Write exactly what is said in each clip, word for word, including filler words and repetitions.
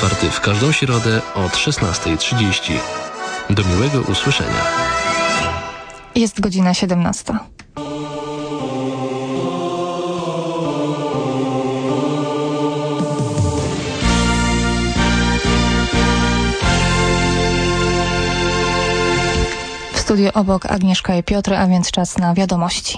otwarty w każdą środę od szesnasta trzydzieści. Do miłego usłyszenia. Jest godzina siedemnasta. W studiu obok Agnieszka i Piotr, a więc czas na wiadomości.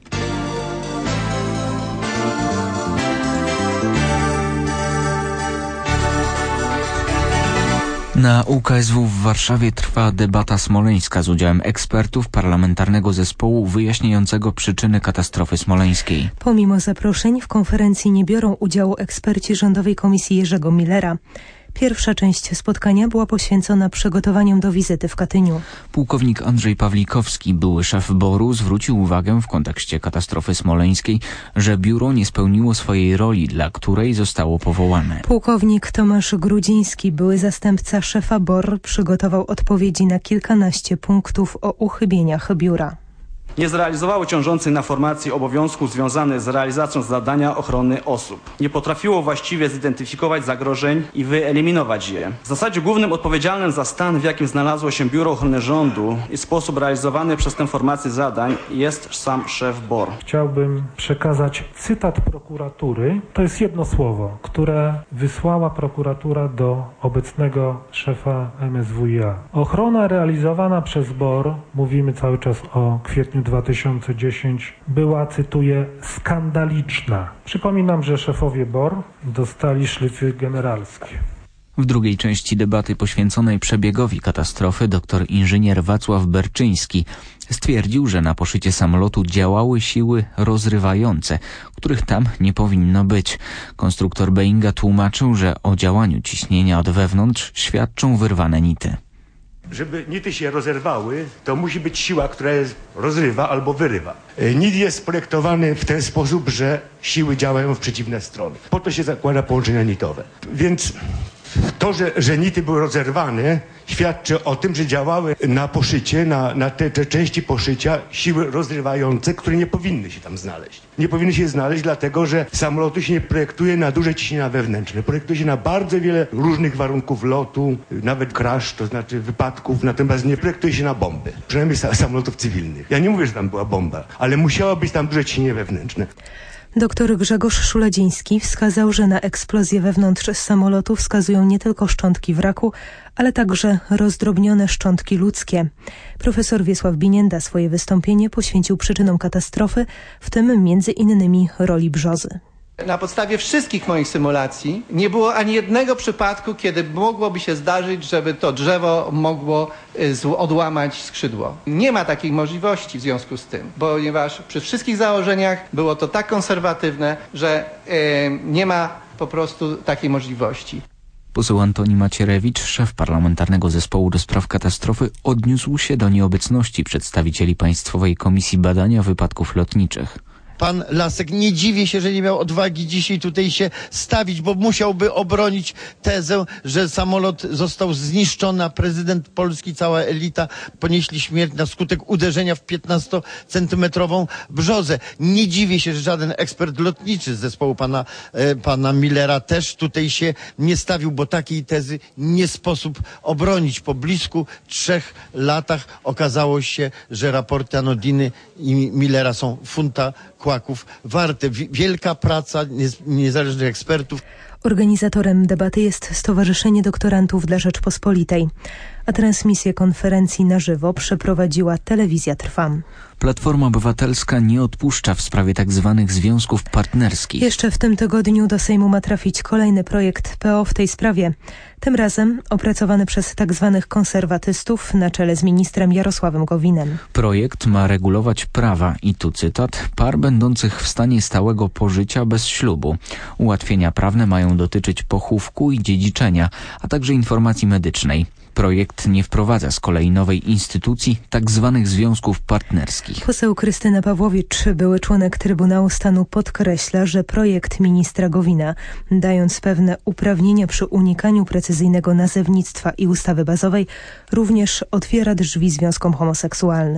Na U K S W w Warszawie trwa debata smoleńska z udziałem ekspertów parlamentarnego zespołu wyjaśniającego przyczyny katastrofy smoleńskiej. Pomimo zaproszeń w konferencji nie biorą udziału eksperci Rządowej Komisji Jerzego Millera. Pierwsza część spotkania była poświęcona przygotowaniom do wizyty w Katyniu. Pułkownik Andrzej Pawlikowski, były szef boru, zwrócił uwagę w kontekście katastrofy smoleńskiej, że biuro nie spełniło swojej roli, dla której zostało powołane. Pułkownik Tomasz Grudziński, były zastępca szefa B O R, przygotował odpowiedzi na kilkanaście punktów o uchybieniach biura. Nie zrealizowało ciążących na formacji obowiązków związanych z realizacją zadania ochrony osób. Nie potrafiło właściwie zidentyfikować zagrożeń i wyeliminować je. W zasadzie głównym odpowiedzialnym za stan, w jakim znalazło się Biuro Ochrony Rządu i sposób realizowany przez tę formację zadań jest sam szef B O R. Chciałbym przekazać cytat prokuratury. To jest jedno słowo, które wysłała prokuratura do obecnego szefa M S W i A. Ochrona realizowana przez B O R, mówimy cały czas o kwietniu dwa tysiące dziesiątym, była, cytuję, skandaliczna. Przypominam, że szefowie B O R dostali szlify generalskie. W drugiej części debaty poświęconej przebiegowi katastrofy dr inżynier Wacław Berczyński stwierdził, że na poszycie samolotu działały siły rozrywające, których tam nie powinno być. Konstruktor Boeinga tłumaczył, że o działaniu ciśnienia od wewnątrz świadczą wyrwane nity. Żeby nity się rozerwały, to musi być siła, która je rozrywa albo wyrywa. Nit jest projektowany w ten sposób, że siły działają w przeciwne strony. Po to się zakłada połączenia nitowe. Więc to, że, że nity były rozerwane, świadczy o tym, że działały na poszycie, na, na te, te części poszycia siły rozrywające, które nie powinny się tam znaleźć. Nie powinny się znaleźć, dlatego że samolotu się nie projektuje na duże ciśnienia wewnętrzne. Projektuje się na bardzo wiele różnych warunków lotu, nawet crash, to znaczy wypadków, natomiast nie projektuje się na bomby. Przynajmniej samolotów cywilnych. Ja nie mówię, że tam była bomba, ale musiało być tam duże ciśnienie wewnętrzne. Doktor Grzegorz Szuladziński wskazał, że na eksplozję wewnątrz samolotu wskazują nie tylko szczątki wraku, ale także rozdrobnione szczątki ludzkie. Profesor Wiesław Binienda swoje wystąpienie poświęcił przyczynom katastrofy, w tym między innymi roli brzozy. Na podstawie wszystkich moich symulacji nie było ani jednego przypadku, kiedy mogłoby się zdarzyć, żeby to drzewo mogło odłamać skrzydło. Nie ma takiej możliwości w związku z tym, ponieważ przy wszystkich założeniach było to tak konserwatywne, że yy, nie ma po prostu takiej możliwości. Poseł Antoni Macierewicz, szef parlamentarnego zespołu do spraw katastrofy, odniósł się do nieobecności przedstawicieli Państwowej Komisji Badania Wypadków Lotniczych. Pan Lasek, nie dziwię się, że nie miał odwagi dzisiaj tutaj się stawić, bo musiałby obronić tezę, że samolot został zniszczony, a prezydent Polski, cała elita ponieśli śmierć na skutek uderzenia w piętnastocentymetrową brzozę. Nie dziwię się, że żaden ekspert lotniczy z zespołu pana, e, pana Millera też tutaj się nie stawił, bo takiej tezy nie sposób obronić. Po blisku trzech latach okazało się, że raporty Anodiny i Millera są funta kłaków warte. Wielka praca niezależnych ekspertów. Organizatorem debaty jest Stowarzyszenie Doktorantów dla Rzeczpospolitej, a transmisję konferencji na żywo przeprowadziła Telewizja Trwam. Platforma Obywatelska nie odpuszcza w sprawie tzw. związków partnerskich. Jeszcze w tym tygodniu do Sejmu ma trafić kolejny projekt P O w tej sprawie. Tym razem opracowany przez tzw. konserwatystów na czele z ministrem Jarosławem Gowinem. Projekt ma regulować prawa, i tu cytat, par będących w stanie stałego pożycia bez ślubu. Ułatwienia prawne mają dotyczyć pochówku i dziedziczenia, a także informacji medycznej. Projekt nie wprowadza z kolei nowej instytucji, tak zwanych związków partnerskich. Poseł Krystyna Pawłowicz, były członek Trybunału Stanu, podkreśla, że projekt ministra Gowina, dając pewne uprawnienia przy unikaniu precyzyjnego nazewnictwa i ustawy bazowej, również otwiera drzwi związkom homoseksualnym.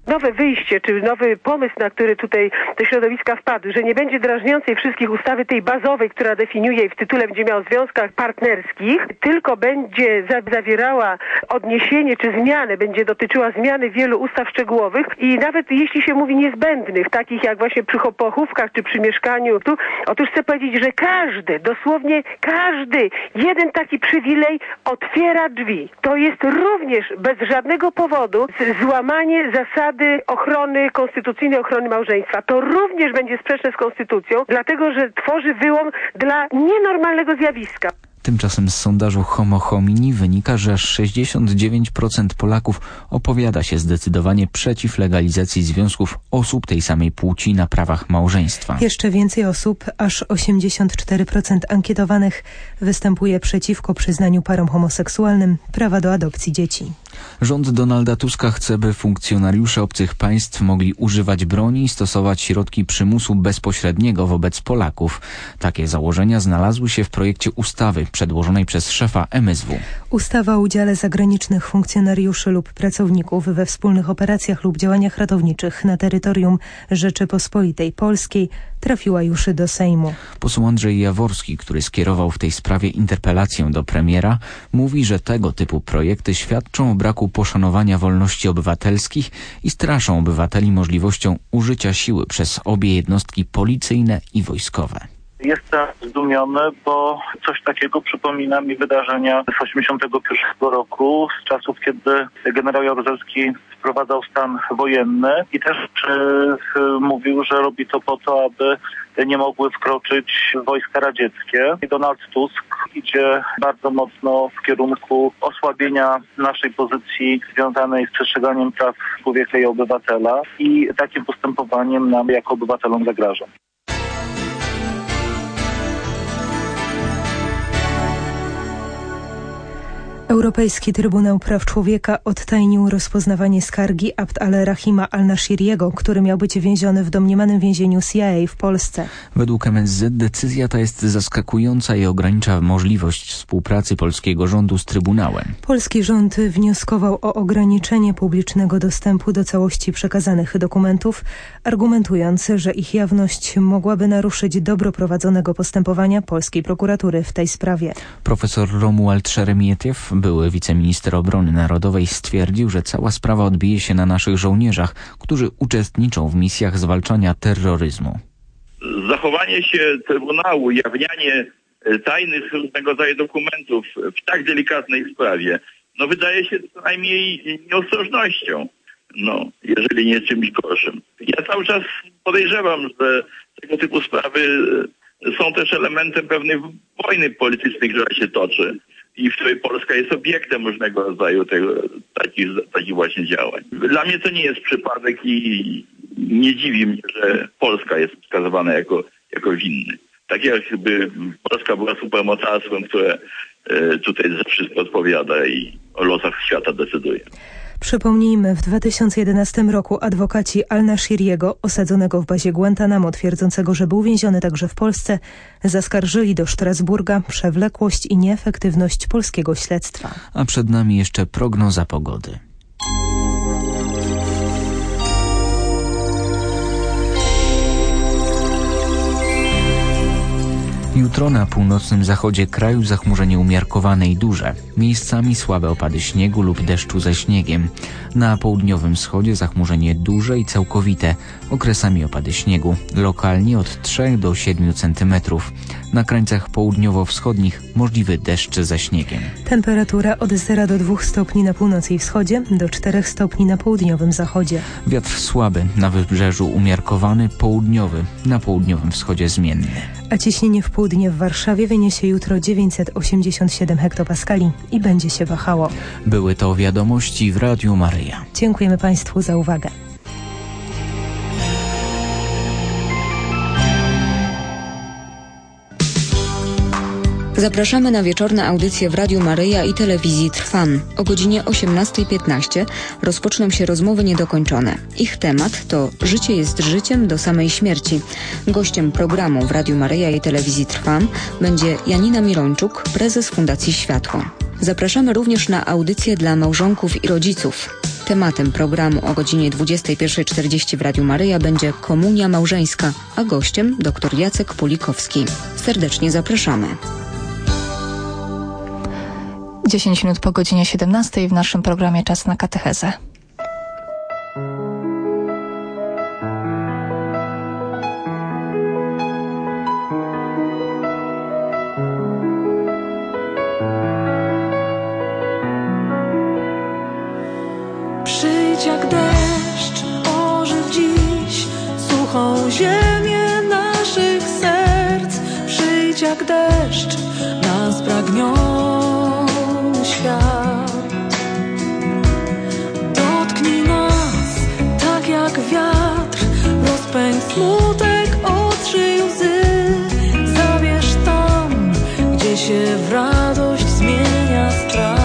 Nowe wyjście, czy nowy pomysł, na który tutaj te środowiska wpadły, że nie będzie drażniącej wszystkich ustawy tej bazowej, która definiuje i w tytule będzie miała o związkach partnerskich, tylko będzie zawierała odniesienie czy zmianę, będzie dotyczyła zmiany wielu ustaw szczegółowych i nawet jeśli się mówi niezbędnych, takich jak właśnie przy pochówkach czy przy mieszkaniu, tu, otóż chcę powiedzieć, że każdy, dosłownie każdy, jeden taki przywilej otwiera drzwi. To jest również bez żadnego powodu złamanie zasady ochrony, konstytucyjnej ochrony małżeństwa. To również będzie sprzeczne z konstytucją, dlatego że tworzy wyłom dla nienormalnego zjawiska. Tymczasem z sondażu Homo Homini wynika, że aż sześćdziesiąt dziewięć procent Polaków opowiada się zdecydowanie przeciw legalizacji związków osób tej samej płci na prawach małżeństwa. Jeszcze więcej osób, aż osiemdziesiąt cztery procent ankietowanych, występuje przeciwko przyznaniu parom homoseksualnym prawa do adopcji dzieci. Rząd Donalda Tuska chce, by funkcjonariusze obcych państw mogli używać broni i stosować środki przymusu bezpośredniego wobec Polaków. Takie założenia znalazły się w projekcie ustawy przedłożonej przez szefa M S W. Ustawa o udziale zagranicznych funkcjonariuszy lub pracowników we wspólnych operacjach lub działaniach ratowniczych na terytorium Rzeczypospolitej Polskiej trafiła już do Sejmu. Poseł Andrzej Jaworski, który skierował w tej sprawie interpelację do premiera, mówi, że tego typu projekty świadczą o braku poszanowania wolności obywatelskich i straszą obywateli możliwością użycia siły przez obie jednostki policyjne i wojskowe. Jestem zdumiony, bo coś takiego przypomina mi wydarzenia z osiemdziesiątego pierwszego roku, z czasów, kiedy generał Jaruzelski wprowadzał stan wojenny i też e, mówił, że robi to po to, aby nie mogły wkroczyć wojska radzieckie. I Donald Tusk idzie bardzo mocno w kierunku osłabienia naszej pozycji związanej z przestrzeganiem praw człowieka i obywatela i takim postępowaniem nam jako obywatelom zagraża. Europejski Trybunał Praw Człowieka odtajnił rozpoznawanie skargi Abd al-Rahima al-Nashiriego, który miał być więziony w domniemanym więzieniu C I A w Polsce. Według M S Z decyzja ta jest zaskakująca i ogranicza możliwość współpracy polskiego rządu z Trybunałem. Polski rząd wnioskował o ograniczenie publicznego dostępu do całości przekazanych dokumentów, argumentując, że ich jawność mogłaby naruszyć dobro prowadzonego postępowania polskiej prokuratury w tej sprawie. Profesor Romuald Szeremietiew, były wiceminister obrony narodowej, stwierdził, że cała sprawa odbije się na naszych żołnierzach, którzy uczestniczą w misjach zwalczania terroryzmu. Zachowanie się Trybunału, ujawnianie tajnych różnego rodzaju dokumentów w tak delikatnej sprawie, no wydaje się co najmniej nieostrożnością, no, jeżeli nie czymś gorszym. Ja cały czas podejrzewam, że tego typu sprawy są też elementem pewnej wojny politycznej, która się toczy i w której Polska jest obiektem różnego rodzaju tego, takich, takich właśnie działań. Dla mnie to nie jest przypadek i nie dziwi mnie, że Polska jest wskazywana jako, jako winny. Tak jakby Polska była supermocarstwem, które tutaj za wszystko odpowiada i o losach świata decyduje. Przypomnijmy, w dwa tysiące jedenastym roku adwokaci al-Nashiriego, osadzonego w bazie Guantanamo, twierdzącego, że był więziony także w Polsce, zaskarżyli do Strasburga przewlekłość i nieefektywność polskiego śledztwa. A przed nami jeszcze prognoza pogody. Jutro na północnym zachodzie kraju zachmurzenie umiarkowane i duże. Miejscami słabe opady śniegu lub deszczu ze śniegiem. Na południowym wschodzie zachmurzenie duże i całkowite. Okresami opady śniegu. Lokalnie od trzech do siedmiu centymetrów. Na krańcach południowo-wschodnich możliwy deszcz ze śniegiem. Temperatura od zera do dwóch stopni na północy i wschodzie, do czterech stopni na południowym zachodzie. Wiatr słaby, na wybrzeżu umiarkowany, południowy, na południowym wschodzie zmienny. A ciśnienie w południe w Warszawie wyniesie jutro dziewięćset osiemdziesiąt siedem hektopaskali i będzie się wahało. Były to wiadomości w Radiu Maryja. Dziękujemy Państwu za uwagę. Zapraszamy na wieczorne audycje w Radiu Maryja i telewizji Trwam. O godzinie osiemnastej piętnaście rozpoczną się rozmowy niedokończone. Ich temat to Życie jest życiem do samej śmierci. Gościem programu w Radiu Maryja i telewizji Trwam będzie Janina Mirończuk, prezes Fundacji Światło. Zapraszamy również na audycje dla małżonków i rodziców. Tematem programu o godzinie dwudziestej pierwszej czterdzieści w Radiu Maryja będzie komunia małżeńska, a gościem dr Jacek Pulikowski. Serdecznie zapraszamy. dziesięć minut po godzinie siedemnastej w naszym programie Czas na katechezę. Przyjdź jak deszcz, ożyw dziś suchą ziemię naszych serc. Przyjdź jak deszcz na spragniony świat. Dotknij nas tak jak wiatr, rozpędź smutek, otrzyj łzy. Zabierz tam, gdzie się w radość zmienia strach.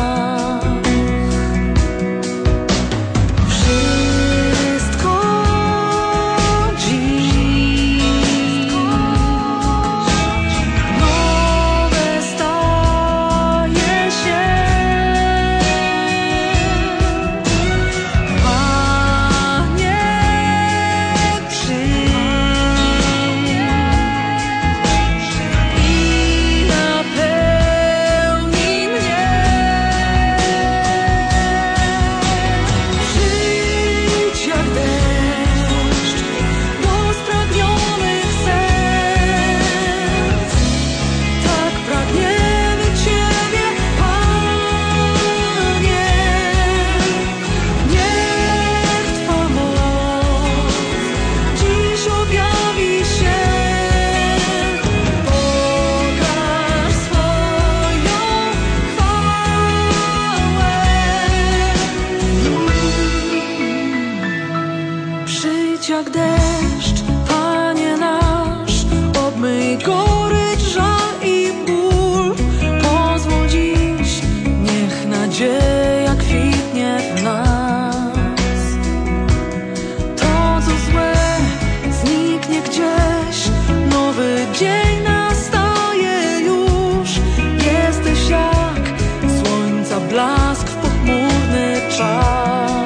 Jak deszcz, Panie nasz, obmyj gorycz, żal i ból. Pozwól dziś, niech nadzieja kwitnie w nas. To, co złe, zniknie gdzieś, nowy dzień nastaje już. Jesteś jak słońca blask w pochmurny czas.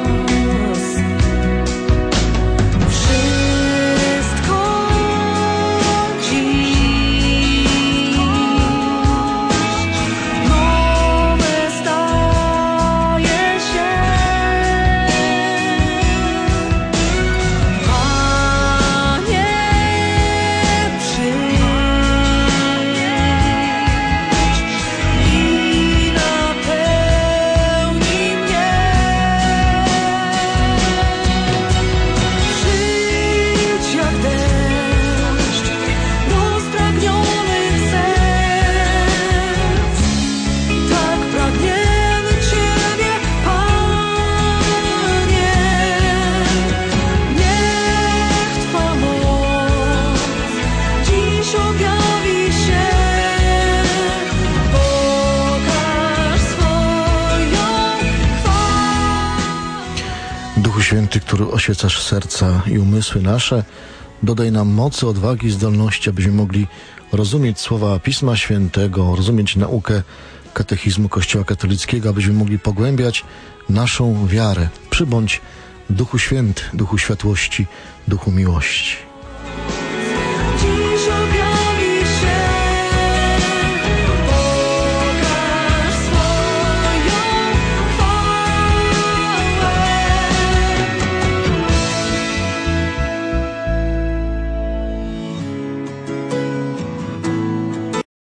Święty, który oświecasz serca i umysły nasze, dodaj nam mocy, odwagi, zdolności, abyśmy mogli rozumieć słowa Pisma Świętego, rozumieć naukę katechizmu Kościoła katolickiego, abyśmy mogli pogłębiać naszą wiarę. Przybądź Duchu Święty, Duchu Światłości, Duchu Miłości.